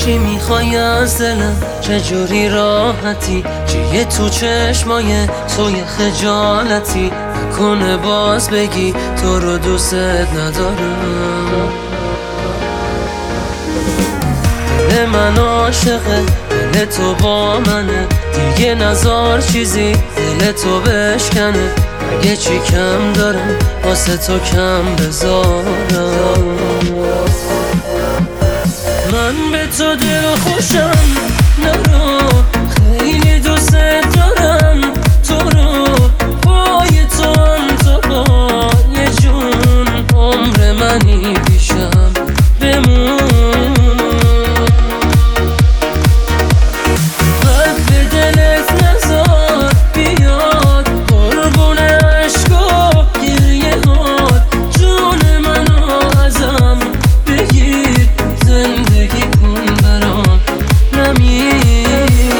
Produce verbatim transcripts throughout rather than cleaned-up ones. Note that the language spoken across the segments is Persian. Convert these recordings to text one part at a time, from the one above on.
چی میخوای از دلم، چجوری راحتی، چیه تو چشمای توی خجالتی، نکنه باز بگی تو رو دوست ندارم. دل من عاشقه، دل تو با منه، دیگه نزار چیزی دل تو بشکنه. اگه چی کم دارم واسه تو کم بذارم. من به تو دل خوشم، نرو خیلی دوست دارم تو رو، پای تو هم تو پای جون، عمر منی پیشم بمون. قلب به دلت نزار بیاد، قربون عشق و گریه هات، جون منو ازم بگیر، زندگی کن برام نمیر.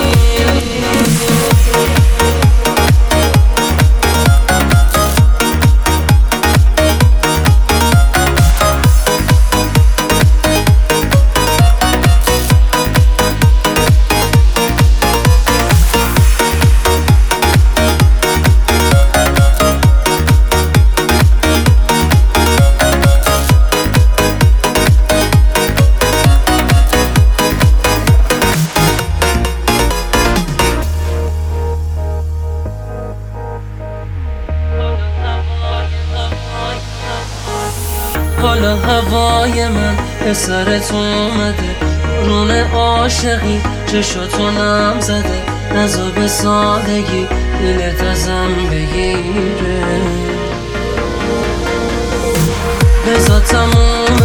حالا هوای من به سرت اومده، بارون عاشقی چشاتو نم زده، نزا به سادگی دلت ازم بگیره. بزا تموم